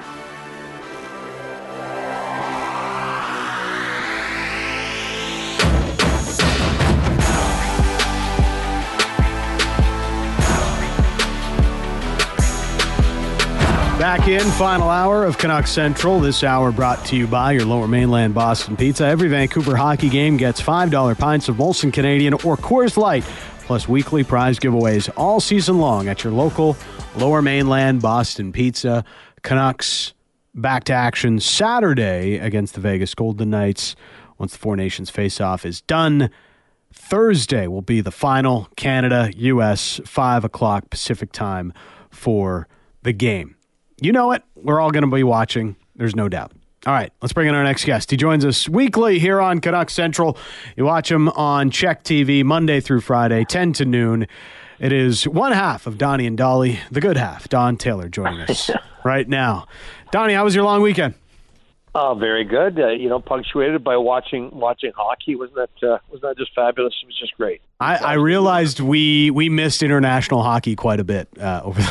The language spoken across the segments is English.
Back in, final hour of Canucks Central. This hour brought to you by your Lower Mainland Boston Pizza. Every Vancouver hockey game gets $5 pints of Molson Canadian or Coors Light, plus weekly prize giveaways all season long at your local Lower Mainland Boston Pizza. Canucks back to action Saturday against the Vegas Golden Knights once the Four Nations face-off is done. Thursday will be the final, Canada, U.S., 5 o'clock Pacific time for the game. You know it. We're all going to be watching. There's no doubt. All right, let's bring in our next guest. He joins us weekly here on Canucks Central. You watch him on Czech TV Monday through Friday, 10 to noon. It is one half of Donnie and Dolly, the good half, Don Taylor, joining us right now. Donnie, how was your long weekend? Oh, very good. Punctuated by watching hockey. Wasn't that just fabulous? It was just great. I realized we missed international hockey quite a bit over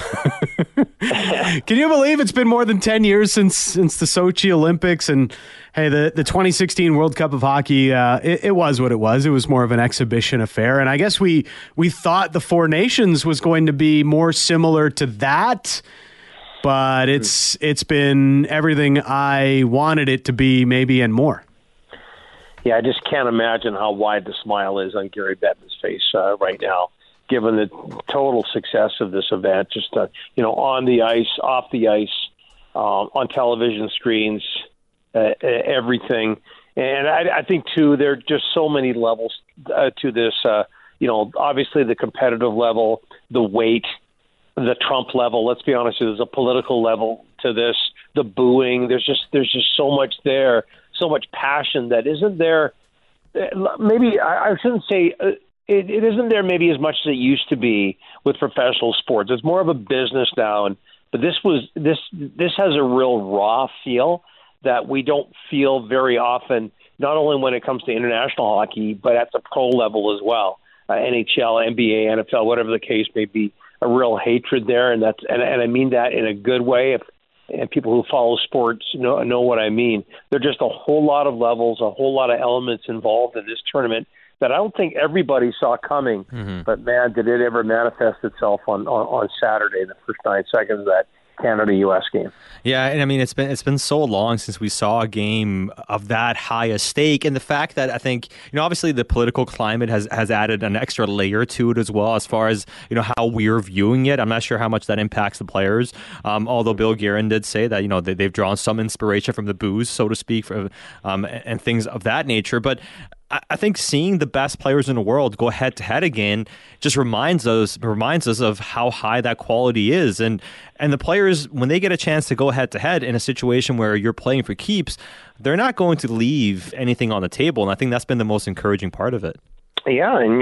the Can you believe it's been more than 10 years since the Sochi Olympics? And hey, the 2016 World Cup of Hockey, it was what it was. It was more of an exhibition affair. And I guess we thought the Four Nations was going to be more similar to that. But it's been everything I wanted it to be, maybe, and more. Yeah, I just can't imagine how wide the smile is on Gary Bettman's face right now, given the total success of this event. Just on the ice, off the ice, on television screens, everything. And I think too, there are just so many levels to this. Obviously the competitive level, the weight. The Trump level, let's be honest, there's a political level to this, the booing, there's just so much there, so much passion that isn't there. Maybe I shouldn't say it isn't there maybe as much as it used to be with professional sports. It's more of a business now, but this has a real raw feel that we don't feel very often, not only when it comes to international hockey, but at the pro level as well. NHL, NBA, NFL, whatever the case may be. A real hatred there, and I mean that in a good way. And people who follow sports know what I mean. There are just a whole lot of levels, a whole lot of elements involved in this tournament that I don't think everybody saw coming. Mm-hmm. But man, did it ever manifest itself on Saturday, the first 9 seconds of that Canada-U.S. game. Yeah, and I mean, it's been so long since we saw a game of that high a stake, and the fact that I think, obviously the political climate has added an extra layer to it as well, as far as, how we're viewing it. I'm not sure how much that impacts the players, although Bill Guerin did say that, they've drawn some inspiration from the booze, so to speak, and things of that nature, but I think seeing the best players in the world go head to head again just reminds us of how high that quality is. And the players, when they get a chance to go head to head in a situation where you're playing for keeps, they're not going to leave anything on the table. And I think that's been the most encouraging part of it. Yeah, and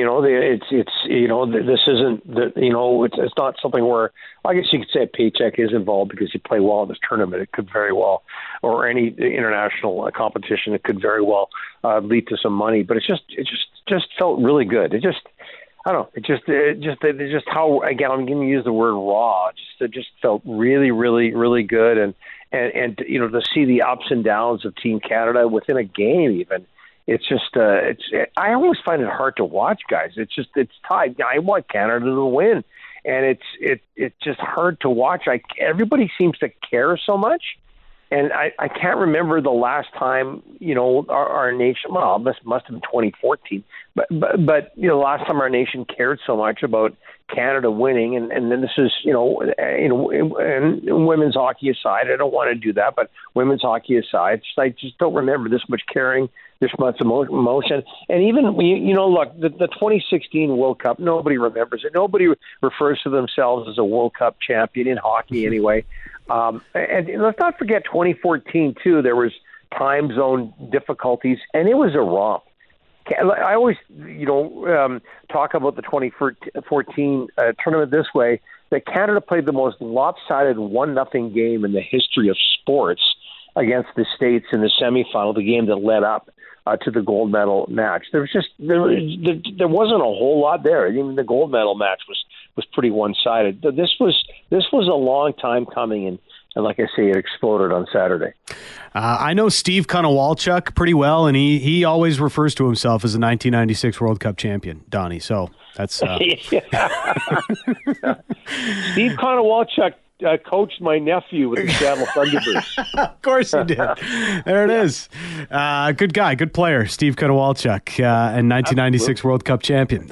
this isn't it's not something where, I guess you could say a paycheck is involved because you play well in this tournament. It could very well, or any international competition, it could very well lead to some money. But it just felt really good. It just how, again, I'm going to use the word raw. It just felt really, really, really good, and to see the ups and downs of Team Canada within a game even. It's just, I always find it hard to watch, guys. It's tied. I want Canada to win, and it's just hard to watch. Everybody seems to care so much, and I can't remember the last time, our nation, well, this must have been 2014, but the last time our nation cared so much about Canada winning, and then this is, and women's hockey aside, I don't want to do that, but women's hockey aside, I just don't remember this much caring, this much emotion. And even, look, the 2016 World Cup, nobody remembers it. Nobody refers to themselves as a World Cup champion in hockey anyway. And let's not forget 2014, too. There was time zone difficulties, and it was a romp. I always, talk about the 2014 tournament this way, that Canada played the most lopsided 1-0 game in the history of sports against the States in the semifinal, the game that led up to the gold medal match. There wasn't a whole lot there. Even the gold medal match was was pretty one-sided. This was a long time coming, and like I say, it exploded on Saturday. I know Steve Konowalchuk pretty well, and he always refers to himself as a 1996 World Cup champion, Donnie. So that's Steve Konowalchuk coached my nephew with the Seattle Thunderbirds. Of course he did. There it is. Good guy, good player, Steve Konowalchuk, and 1996 Absolutely. World Cup champion.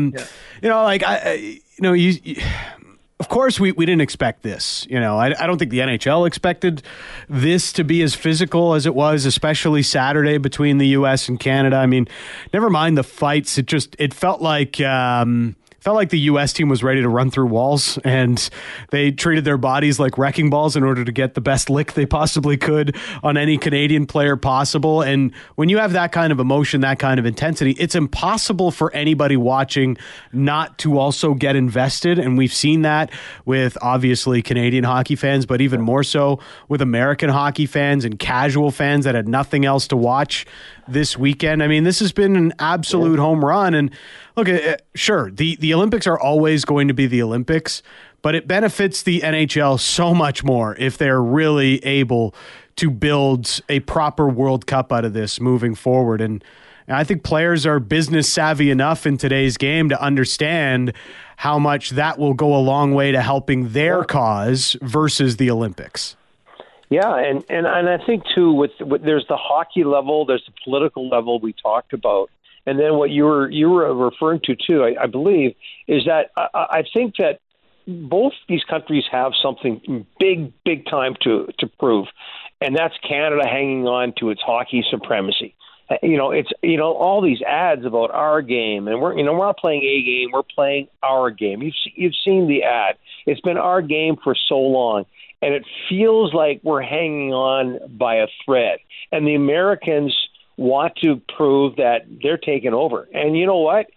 Of course, we didn't expect this. I don't think the NHL expected this to be as physical as it was, especially Saturday between the U.S. and Canada. I mean, never mind the fights. It felt like the U.S. team was ready to run through walls, and they treated their bodies like wrecking balls in order to get the best lick they possibly could on any Canadian player possible. And when you have that kind of emotion, that kind of intensity, it's impossible for anybody watching not to also get invested. And we've seen that with obviously Canadian hockey fans, but even more so with American hockey fans and casual fans that had nothing else to watch this weekend. I mean, this has been an absolute home run. And look, sure, the Olympics are always going to be the Olympics, but it benefits the NHL so much more if they're really able to build a proper World Cup out of this moving forward. And I think players are business savvy enough in today's game to understand how much that will go a long way to helping their cause versus the Olympics. Yeah, and I think too, with there's the hockey level, there's the political level we talked about, and then what you were referring to too, I believe, is that I think that both these countries have something big time to prove, and that's Canada hanging on to its hockey supremacy. It's all these ads about our game, and we're not playing a game, we're playing our game. You've seen the ad. It's been our game for so long. And it feels like we're hanging on by a thread. And the Americans want to prove that they're taking over. And you know what?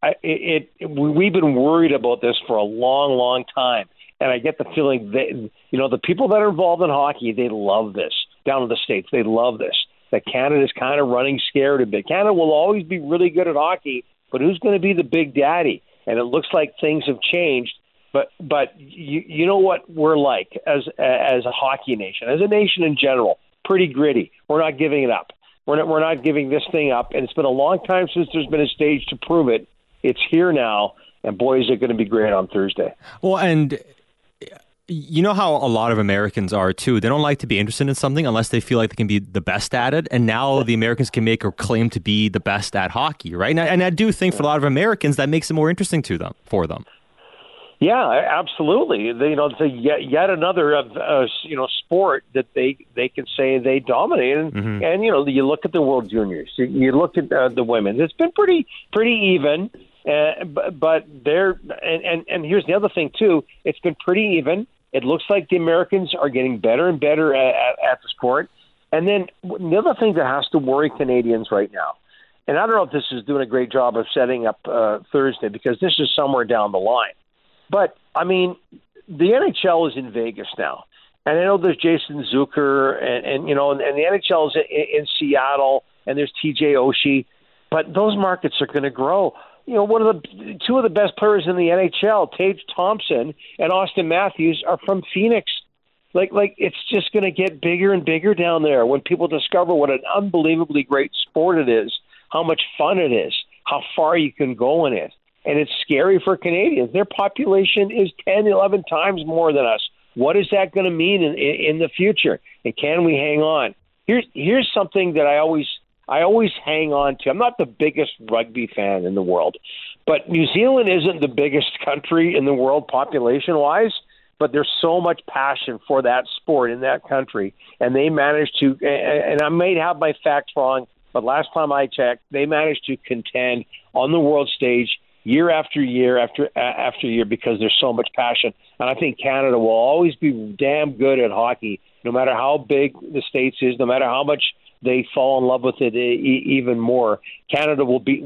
We've been worried about this for a long, long time. And I get the feeling that, the people that are involved in hockey, they love this. Down in the States, they love this. That Canada's kind of running scared a bit. Canada will always be really good at hockey, but who's going to be the big daddy? And it looks like things have changed. But you know what we're like as a hockey nation, as a nation in general, pretty gritty. We're not giving it up. We're not giving this thing up. And it's been a long time since there's been a stage to prove it. It's here now, and boy, is it going to be great on Thursday. Well, and you know how a lot of Americans are too. They don't like to be interested in something unless they feel like they can be the best at it. And now the Americans can make or claim to be the best at hockey, right? And I do think for a lot of Americans that makes it more interesting for them. Yeah, absolutely. It's yet another sport that they can say they dominated. Mm-hmm. And you look at the World Juniors, you look at the women. It's been pretty even, but they're and here's the other thing too. It's been pretty even. It looks like the Americans are getting better and better at the sport. And then the other thing that has to worry Canadians right now, and I don't know if this is doing a great job of setting up Thursday because this is somewhere down the line. But, I mean, the NHL is in Vegas now. And I know there's Jason Zucker and the NHL is in Seattle and there's TJ Oshie. But those markets are going to grow. Two of the best players in the NHL, Tage Thompson and Austin Matthews, are from Phoenix. Like it's just going to get bigger and bigger down there when people discover what an unbelievably great sport it is, how much fun it is, how far you can go in it. And it's scary for Canadians. Their population is 10, 11 times more than us. What is that going to mean in the future? And can we hang on? Here's something that I always hang on to. I'm not the biggest rugby fan in the world, but New Zealand isn't the biggest country in the world population-wise, but there's so much passion for that sport in that country. And they managed to, and I may have my facts wrong, but last time I checked, they managed to contend on the world stage year after year after year because there's so much passion. And I think Canada will always be damn good at hockey, no matter how big the States is, no matter how much they fall in love with it even more. Canada will be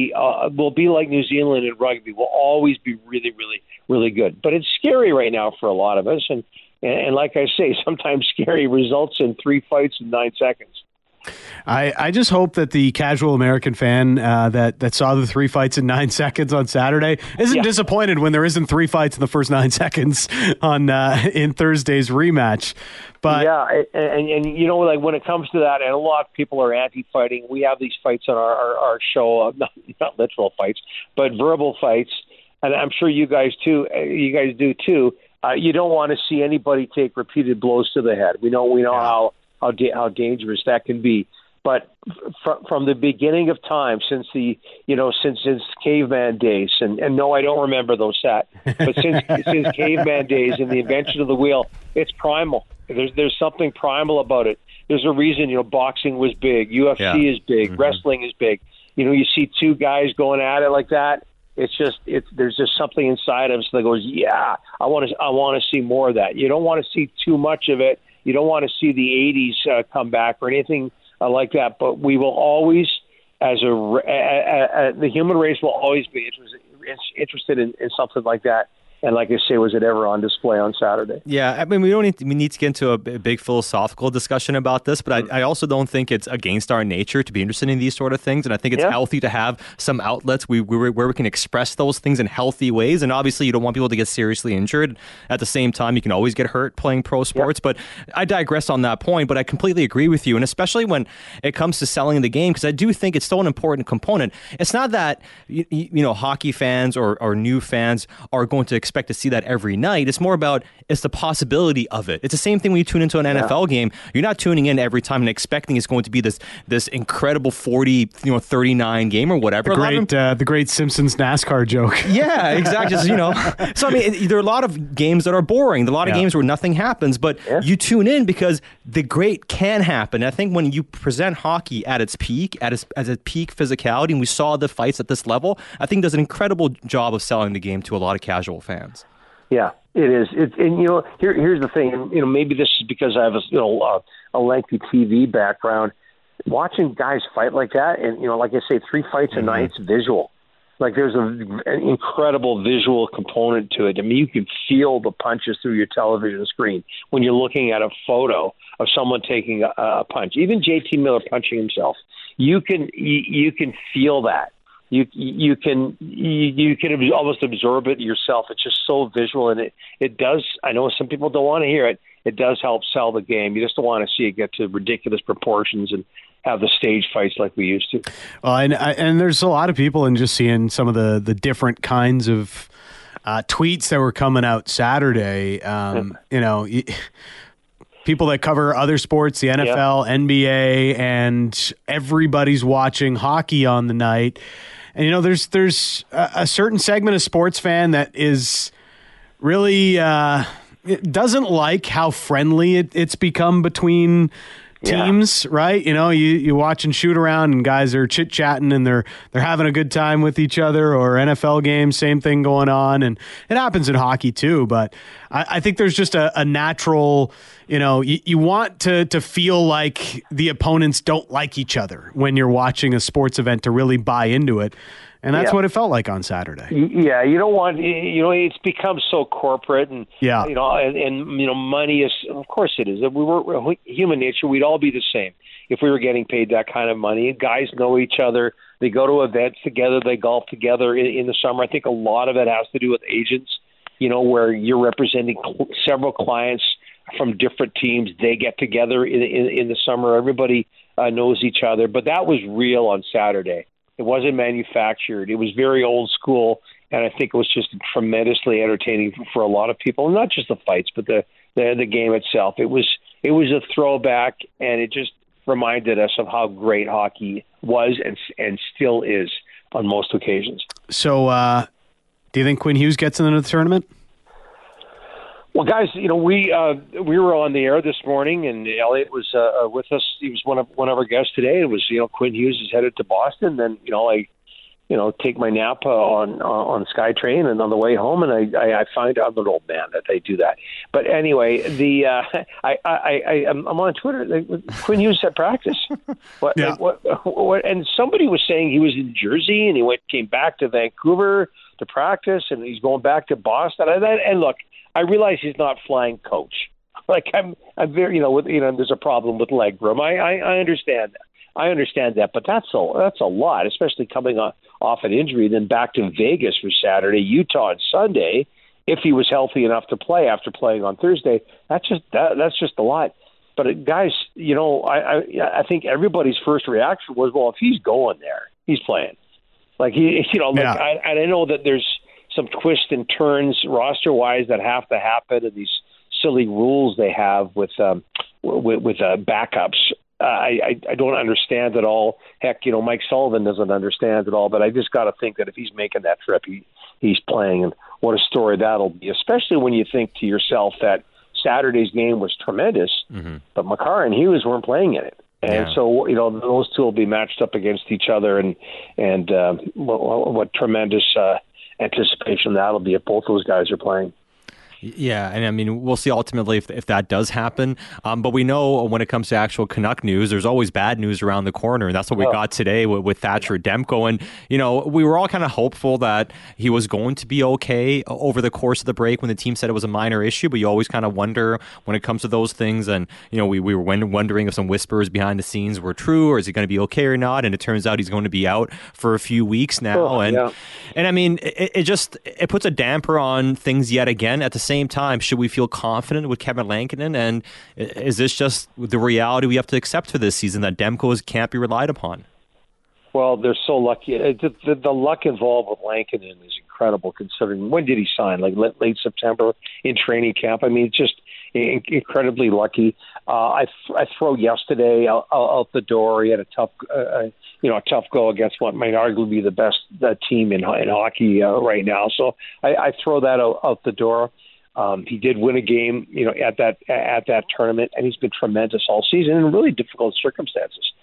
like New Zealand in rugby. Will always be really, really, really good. But it's scary right now for a lot of us. And like I say, sometimes scary results in 3 fights in 9 seconds. I just hope that the casual American fan that saw the 3 fights in 9 seconds on Saturday isn't disappointed when there isn't 3 fights in the first 9 seconds on in Thursday's rematch. But and you know, like when it comes to that, and a lot of people are anti-fighting. We have these fights on our show, not literal fights, but verbal fights, and I'm sure you guys do too. You don't want to see anybody take repeated blows to the head. We know how dangerous that can be. But from the beginning of time, since caveman days, and no, I don't remember those but since caveman days and the invention of the wheel, it's primal. There's something primal about it. There's a reason, boxing was big, UFC is big, wrestling is big. You see 2 guys going at it like that. There's just something inside of us that goes, I want to see more of that. You don't want to see too much of it. You don't want to see the 80s come back or anything like that. But we will always, the human race will always be interested in something like that. And like I say, was it ever on display on Saturday? Yeah, I mean, we need to get into a big philosophical discussion about this, but I also don't think it's against our nature to be interested in these sort of things. And I think it's healthy to have some outlets where we can express those things in healthy ways. And obviously, you don't want people to get seriously injured. At the same time, you can always get hurt playing pro sports. But I digress on that point, but I completely agree with you. And especially when it comes to selling the game, because I do think it's still an important component. It's not that, hockey fans or new fans are going to expect to see that every night. It's more about it's the possibility of it. It's the same thing when you tune into an NFL game. You're not tuning in every time and expecting it's going to be this incredible 39 game or whatever. The great Simpsons NASCAR joke. Yeah, exactly. So I mean, there are a lot of games that are boring. There are a lot of games where nothing happens, but you tune in because the great can happen. And I think when you present hockey at its peak, at its peak physicality, and we saw the fights at this level, I think does an incredible job of selling the game to a lot of casual fans. Yeah, it is. Here's the thing. Maybe this is because I have a lengthy TV background. Watching guys fight like that, and like I say, 3 fights a night, it's visual. Like there's an incredible visual component to it. I mean, you can feel the punches through your television screen when you're looking at a photo of someone taking a punch. Even JT Miller punching himself, you can feel that. You can almost absorb it yourself. It's just so visual, and it does. I know some people don't want to hear it. It does help sell the game. You just don't want to see it get to ridiculous proportions and have the stage fights like we used to. Well, and there's a lot of people, and just seeing some of the different kinds of tweets that were coming out Saturday. People that cover other sports, the NFL, NBA, and everybody's watching hockey on the night. And, there's a certain segment of sports fan that is really it doesn't like how friendly it's become between teams, right? You watch and shoot around and guys are chit-chatting and they're having a good time with each other, or NFL games, same thing going on. And it happens in hockey too, but I think there's just a natural, you want to feel like the opponents don't like each other when you're watching a sports event to really buy into it. And that's what it felt like on Saturday. Yeah, you don't want, it's become so corporate and, money is, of course it is. We're human nature. We'd all be the same if we were getting paid that kind of money. And guys know each other. They go to events together. They golf together in the summer. I think a lot of it has to do with agents, where you're representing several clients from different teams. They get together in the summer. Everybody knows each other. But that was real on Saturday. It wasn't manufactured. It was very old school, and I think it was just tremendously entertaining for a lot of people. And not just the fights, but the game itself. It was a throwback, and it just reminded us of how great hockey was and still is on most occasions. So, do you think Quinn Hughes gets into the tournament? Well, guys, we were on the air this morning, and Elliot was with us. He was one of our guests today. It was Quinn Hughes is headed to Boston. Then I take my nap on SkyTrain, and on the way home, and I find I'm an old man that they do that. But anyway, I'm on Twitter. Quinn Hughes at practice. What? And somebody was saying he was in Jersey, and he came back to Vancouver to practice, and he's going back to Boston. And look, I realize he's not flying coach. Like I'm very, there's a problem with leg room. I understand that. I understand that, but that's a lot, especially coming off an injury, then back to Vegas for Saturday, Utah on Sunday. If he was healthy enough to play after playing on Thursday, that's just a lot. But guys, I think everybody's first reaction was, well, if he's going there, he's playing. Like I know that there's some twists and turns roster-wise that have to happen, and these silly rules they have with backups. I don't understand it all. Heck, Mike Sullivan doesn't understand it all. But I just got to think that if he's making that trip, he's playing, and what a story that'll be. Especially when you think to yourself that Saturday's game was tremendous, but Makar and Hughes weren't playing in it. And so, those two will be matched up against each other, and what tremendous anticipation that'll be if both those guys are playing. Yeah, and I mean, we'll see ultimately if that does happen. But we know when it comes to actual Canuck news, there's always bad news around the corner, and that's what we got today with Thatcher Demko. And, we were all kind of hopeful that he was going to be okay over the course of the break when the team said it was a minor issue, but you always kind of wonder when it comes to those things. And, we were wondering if some whispers behind the scenes were true, or is he going to be okay or not? And it turns out he's going to be out for a few weeks now. And I mean, it puts a damper on things yet again. At the same time, should we feel confident with Kevin Lankinen? And is this just the reality we have to accept for this season, that Demko can't be relied upon? Well, they're so lucky. The luck involved with Lankinen is incredible, considering when did he sign? Like late September in training camp. I mean, just incredibly lucky. I throw yesterday out the door. He had a tough go against what might arguably be the best team in hockey right now. So I throw that out the door. He did win a game, at that tournament, and he's been tremendous all season in really difficult circumstances.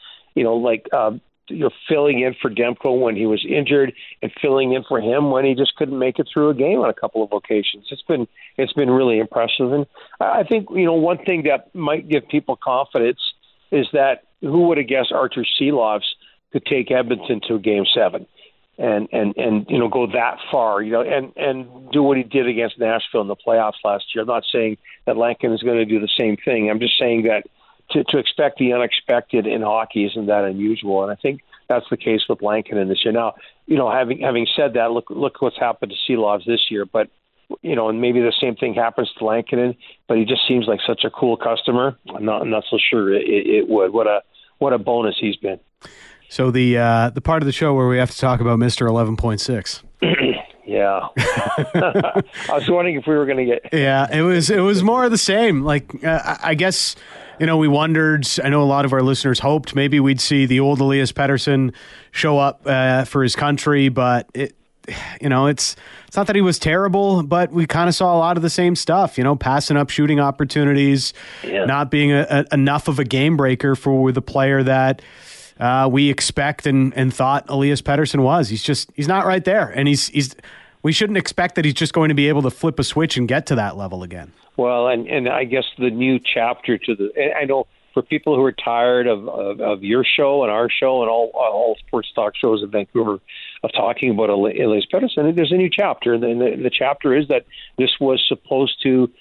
Filling in for Demko when he was injured, and filling in for him when he just couldn't make it through a game on a couple of occasions. It's been really impressive, and I think one thing that might give people confidence is that who would have guessed Artur Silovs could take Edmonton to Game 7. And go that far, and do what he did against Nashville in the playoffs last year. I'm not saying that Lankinen is going to do the same thing. I'm just saying that to expect the unexpected in hockey isn't that unusual, and I think that's the case with Lankinen this year. Now, having said that, look what's happened to Silovs this year, but and maybe the same thing happens to Lankinen, but he just seems like such a cool customer. I'm not so sure it would. What a bonus he's been. So the part of the show where we have to talk about Mr. 11.6. Yeah. I was wondering if we were going to get... Yeah, it was more of the same. Like, I guess, we wondered, I know a lot of our listeners hoped maybe we'd see the old Elias Pettersson show up for his country, but it's not that he was terrible, but we kind of saw a lot of the same stuff, passing up shooting opportunities, not being enough of a game breaker for the player that... we expect and thought Elias Pettersson was. He's not right there, and we shouldn't expect that he's just going to be able to flip a switch and get to that level again. Well, and I guess the new chapter I know for people who are tired of your show and our show and all sports talk shows in Vancouver of talking about Elias Pettersson, there's a new chapter, and the chapter is that this was supposed to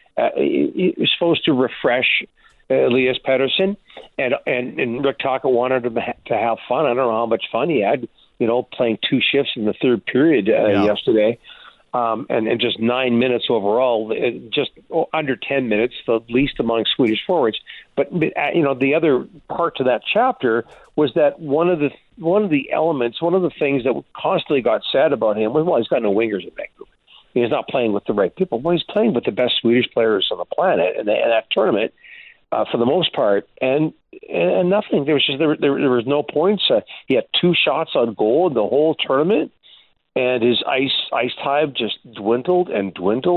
refresh Elias Pettersson, and Rick Tocchet wanted him to have fun. I don't know how much fun he had, playing 2 shifts in the third period yesterday, and just 9 minutes overall, just under 10 minutes, the least among Swedish forwards. But the other part to that chapter was that one of the elements, one of the things that constantly got said about him was, well, he's got no wingers in Vancouver. He's not playing with the right people. Well, he's playing with the best Swedish players on the planet in that tournament. For the most part, and nothing. There was no points. He had 2 shots on goal in the whole tournament, and his ice time just dwindled, and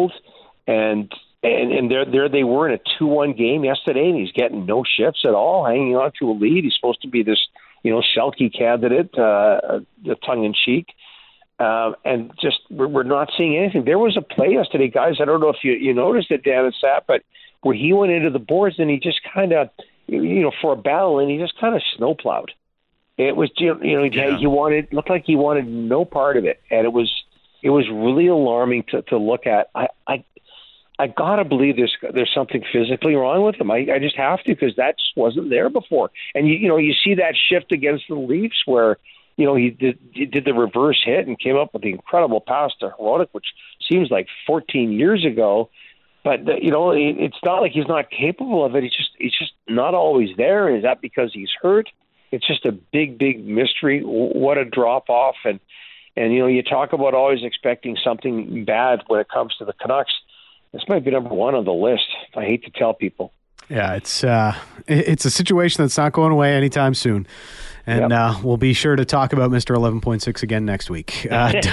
there they were in a 2-1 game yesterday, and he's getting no shifts at all, hanging on to a lead. He's supposed to be this Selke candidate, tongue in cheek, and just we're not seeing anything. There was a play yesterday, guys. I don't know if you noticed it, Dan and Sat, but where he went into the boards and he just kind of, for a battle, and he just kind of snowplowed. It was, he looked like he wanted no part of it, and it was really alarming to look at. I I gotta believe there's something physically wrong with him. I just have to, because that just wasn't there before. And you see that shift against the Leafs where he did the reverse hit and came up with the incredible pass to Hronek, which seems like 14 years ago. But it's not like he's not capable of it. He's just not always there. Is that because he's hurt? It's just a big mystery. What a drop off. And you talk about always expecting something bad when it comes to the Canucks. This might be number one on the list. I hate to tell people. Yeah, it's a situation that's not going away anytime soon. And we'll be sure to talk about Mr. 11.6 again next week.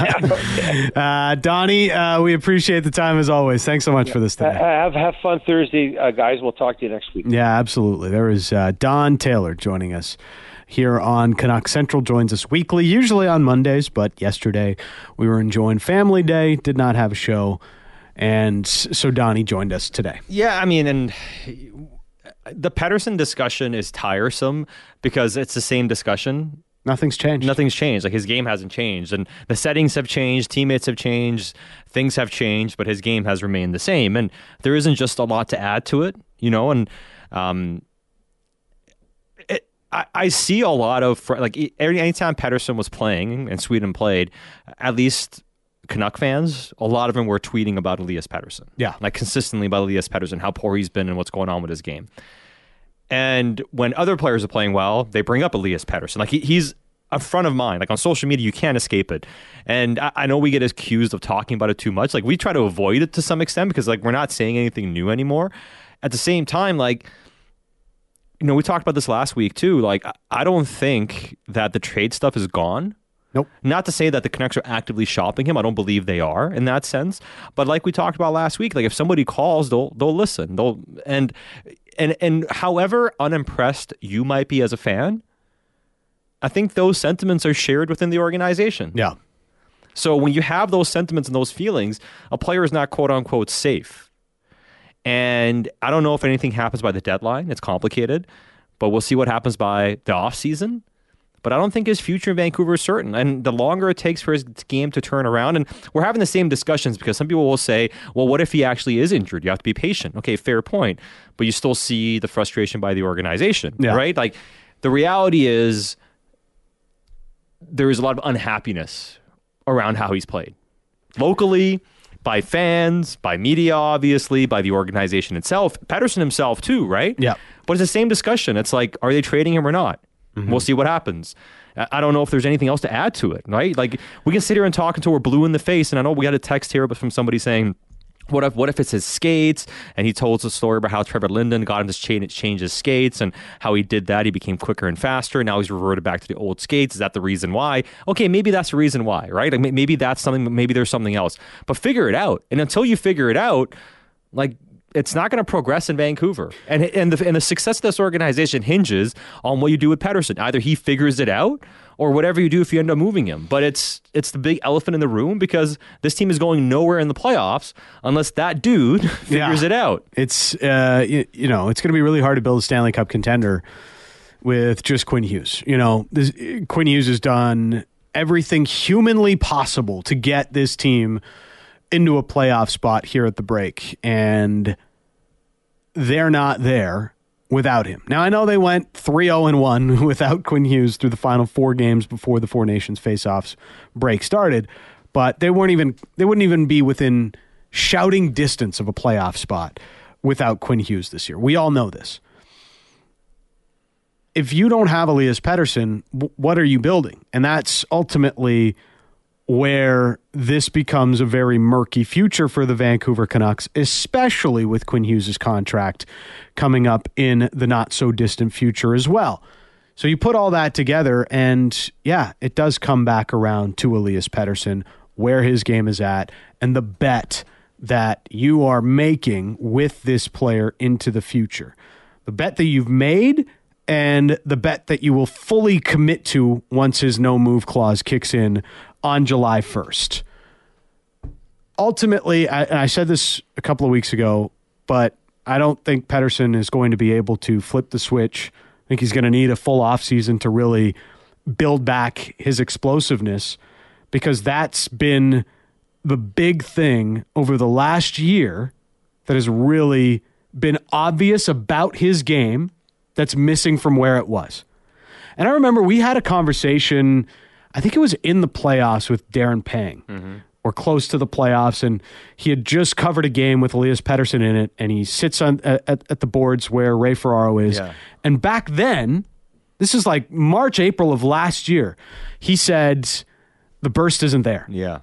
Donnie, we appreciate the time as always. Thanks so much for this today. Have fun Thursday, guys. We'll talk to you next week. Yeah, absolutely. There is Don Taylor joining us here on Canuck Central. Joins us weekly, usually on Mondays, but yesterday we were enjoying Family Day, did not have a show, and so Donnie joined us today. Yeah, I mean, and the Pettersson discussion is tiresome because it's the same discussion. Nothing's changed. Like, his game hasn't changed, and the settings have changed, teammates have changed, things have changed, but his game has remained the same. And there isn't just a lot to add to it, and I see a lot of, anytime Pettersson was playing and Sweden played, at least Canuck fans, a lot of them were tweeting about Elias Pettersson. Yeah. Like, consistently about Elias Pettersson, how poor he's been and what's going on with his game. And when other players are playing well, they bring up Elias Pettersson. Like, he's a front of mind. Like, on social media, you can't escape it. And I know we get accused of talking about it too much. Like, we try to avoid it to some extent because, we're not saying anything new anymore. At the same time, we talked about this last week too. I don't think that the trade stuff is gone. Nope. Not to say that the Canucks are actively shopping him. I don't believe they are in that sense. But like we talked about last week, if somebody calls, they'll listen. And however unimpressed you might be as a fan, I think those sentiments are shared within the organization. Yeah. So when you have those sentiments and those feelings, a player is not quote unquote safe. And I don't know if anything happens by the deadline. It's complicated, but we'll see what happens by the offseason. But I don't think his future in Vancouver is certain. And the longer it takes for his game to turn around, and we're having the same discussions because some people will say, well, what if he actually is injured? You have to be patient. Okay, fair point. But you still see the frustration by the organization, right? The reality is there is a lot of unhappiness around how he's played. Locally, by fans, by media, obviously, by the organization itself. Pettersson himself too, right? Yeah. But it's the same discussion. It's like, are they trading him or not? Mm-hmm. We'll see what happens. I don't know if there's anything else to add to it, right? We can sit here and talk until we're blue in the face. And I know we got a text here from somebody saying, what if it's his skates? And he told us a story about how Trevor Linden got him to change his skates and how he did that. He became quicker and faster. Now he's reverted back to the old skates. Is that the reason why? Okay, maybe that's the reason why, right? Maybe that's something, maybe there's something else. But figure it out. And until you figure it out, it's not going to progress in Vancouver. And the success of this organization hinges on what you do with Pettersson. Either he figures it out or whatever you do if you end up moving him. But it's the big elephant in the room because this team is going nowhere in the playoffs unless that dude figures it out. It's it's going to be really hard to build a Stanley Cup contender with just Quinn Hughes. Quinn Hughes has done everything humanly possible to get this team into a playoff spot here at the break, and they're not there without him. Now, I know they went 3-0-1 without Quinn Hughes through the final 4 games before the Four Nations face-offs break started, but they wouldn't even be within shouting distance of a playoff spot without Quinn Hughes this year. We all know this. If you don't have Elias Pettersson, what are you building? And that's ultimately where this becomes a very murky future for the Vancouver Canucks, especially with Quinn Hughes' contract coming up in the not-so-distant future as well. So you put all that together, and yeah, it does come back around to Elias Pettersson, where his game is at, and the bet that you are making with this player into the future. The bet that you've made and the bet that you will fully commit to once his no-move clause kicks in on July 1st. Ultimately, I said this a couple of weeks ago, but I don't think Pettersson is going to be able to flip the switch. I think he's going to need a full offseason to really build back his explosiveness, because that's been the big thing over the last year that has really been obvious about his game that's missing from where it was. And I remember we had a conversation, I think it was in the playoffs with Darren Pang, or close to the playoffs, and he had just covered a game with Elias Pettersson in it, and he sits on at the boards where Ray Ferraro is. Yeah. And back then, this is like March, April of last year, he said, the burst isn't there. Yeah.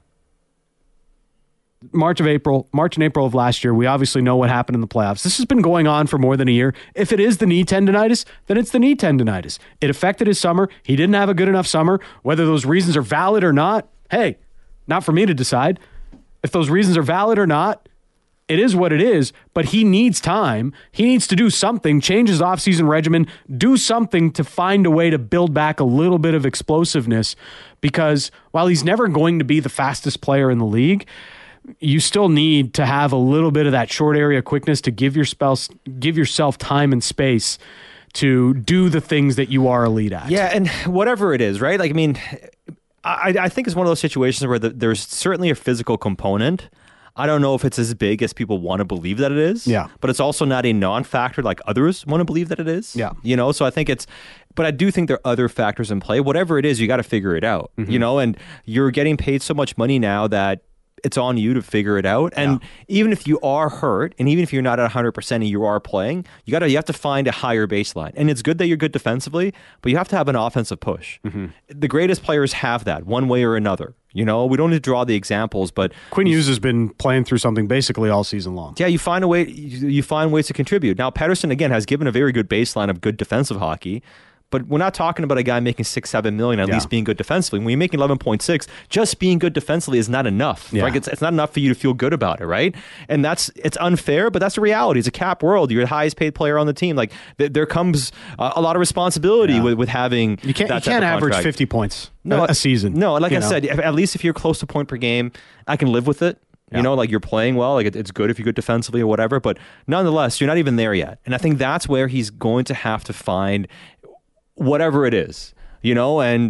March and April of last year, we obviously know what happened in the playoffs. This has been going on for more than a year. If it is the knee tendonitis, then it's the knee tendonitis. It affected his summer. He didn't have a good enough summer. Whether those reasons are valid or not, hey, not for me to decide. If those reasons are valid or not, it is what it is, but he needs time. He needs to do something, change his offseason regimen, do something to find a way to build back a little bit of explosiveness, because while he's never going to be the fastest player in the league, you still need to have a little bit of that short area quickness to give yourself time and space to do the things that you are elite at. Yeah, and whatever it is, right? Like, I mean, I think it's one of those situations where there's certainly a physical component. I don't know if it's as big as people want to believe that it is. Yeah. But it's also not a non-factor like others want to believe that it is. Yeah. You know, so I think but I do think there are other factors in play. Whatever it is, you got to figure it out, you know, and you're getting paid so much money now that it's on you to figure it out. And even if you are hurt, and even if you're not at 100% and you are playing, you have to find a higher baseline. And it's good that you're good defensively, but you have to have an offensive push. The greatest players have that one way or another. You know, we don't need to draw the examples, but Quinn Hughes has been playing through something basically all season long. Yeah, you find a way. You find ways to contribute. Now, Pettersson again has given a very good baseline of good defensive hockey. But we're not talking about a guy making $6-7 million at least being good defensively. When you're making 11.6, just being good defensively is not enough. Yeah. Like it's not enough for you to feel good about it, right? And it's unfair, but that's the reality. It's a cap world. You're the highest paid player on the team. Like there comes a lot of responsibility with having. You can't average 50 points a season. No, like I said, at least if you're close to point per game, I can live with it. You know, like you're playing well, like it's good if you're good defensively or whatever. But nonetheless, you're not even there yet. And I think that's where he's going to have to find whatever it is, you know, and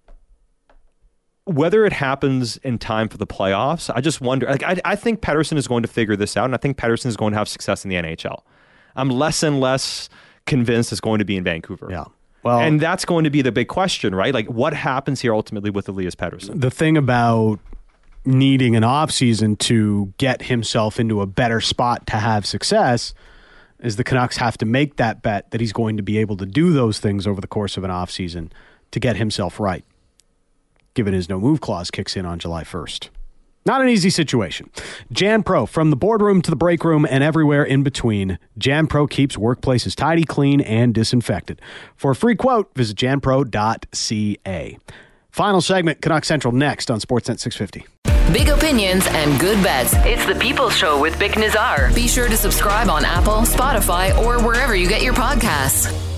whether it happens in time for the playoffs, I just wonder. Like, I think Pettersson is going to figure this out, and I think Pettersson is going to have success in the NHL. I'm less and less convinced it's going to be in Vancouver. Yeah. Well, and that's going to be the big question, right? Like, what happens here ultimately with Elias Pettersson? The thing about needing an offseason to get himself into a better spot to have success is the Canucks have to make that bet that he's going to be able to do those things over the course of an offseason to get himself right, given his no-move clause kicks in on July 1st. Not an easy situation. Jan Pro, from the boardroom to the break room and everywhere in between, Jan Pro keeps workplaces tidy, clean, and disinfected. For a free quote, visit janpro.ca. Final segment, Canuck Central, next on Sportsnet 650. Big opinions and good bets. It's the People's Show with Bick Nazar. Be sure to subscribe on Apple, Spotify, or wherever you get your podcasts.